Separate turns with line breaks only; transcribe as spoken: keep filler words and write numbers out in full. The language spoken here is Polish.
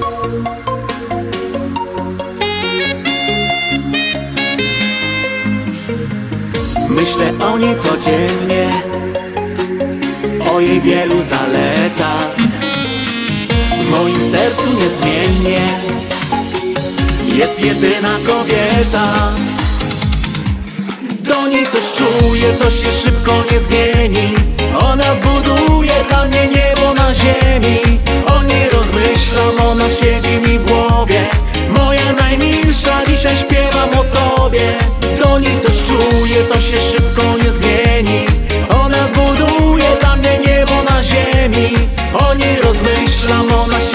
Myślę o niej codziennie, o jej wielu zaletach. W moim sercu niezmiennie jest jedyna kobieta. Do niej coś czuję, to się szybko nie zmieni. Ona zbuduje dla mnie niebo na ziemi. O niej rozmyślam, ona siedzi mi w głowie. Moja najmilsza, dzisiaj śpiewam o tobie. Do niej coś czuję, to się szybko nie zmieni. Ona zbuduje dla mnie niebo na ziemi. O niej rozmyślam, ona siedzi